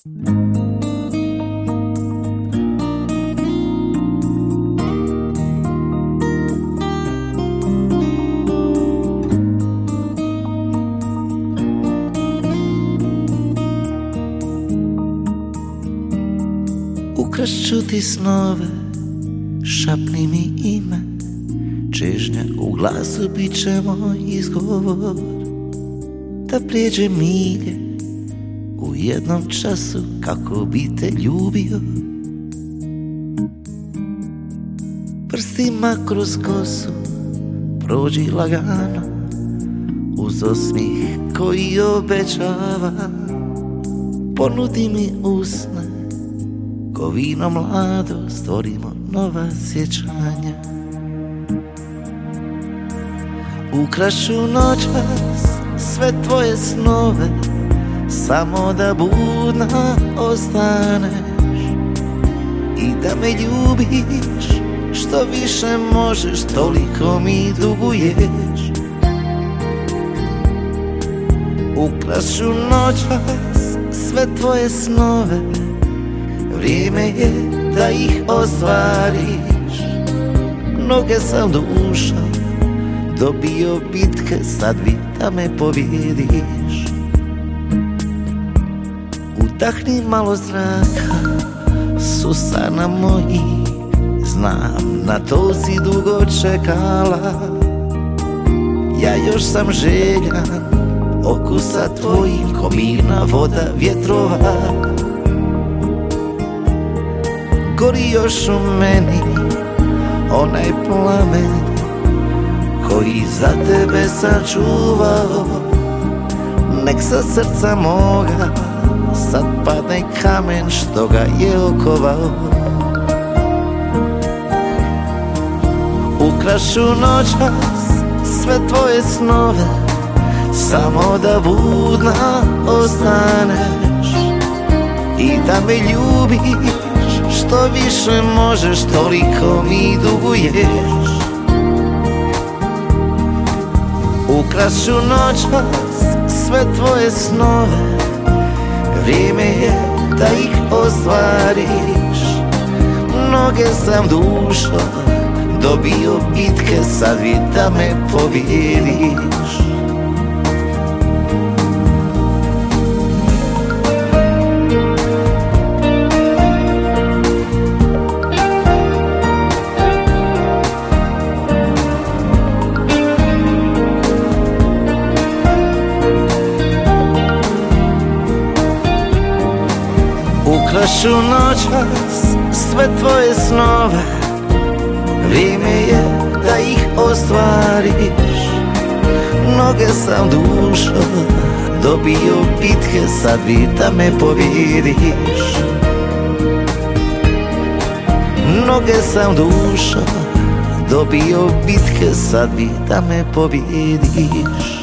Ukrašću ti snove, šapni mi ime, čežnja u glasu bit će moj izgovor. Da prijeđe milje u jednom času kako bi te ljubio. Prstima kroz kosu prođi lagano, uz osmih koji obećava. Ponudi mi usne, ko vino mlado, stvorimo nova sjećanja. Ukrašću noćas sve tvoje snove, samo da budna ostaneš i da me ljubiš. Što više možeš, toliko mi duguješ. Ukrašću noćas sve tvoje snove, vrijeme je da ih ostvariš. Mnoge sam duša dobio bitke, sad bi da me pobjediš. Udahni malo zraka s usana mojih, znam na to si dugo čekala. Ja još sam željan okusa tvojih, ko mirna voda vjetrova. Gori još u meni onaj plamen koji za tebe sam čuvao. Nek sa srca moga sad padne kamen što ga je okovao. Ukrašću noćas sve tvoje snove, samo da budna ostaneš i da me ljubiš. Što više možeš, toliko mi duguješ. Ukrašću noćas sve tvoje snove, vrijeme je da ih ostvariš. Mnoge sam dušo dobio bitke, sad vi da me pobjediš. Ukrašću noćas sve tvoje snove, vrijeme je da ih ostvariš. Mnoge sam dušo dobio bitke, sad vi da me pobjediš. Mnoge sam dušo dobio bitke, sad vi da me pobjediš.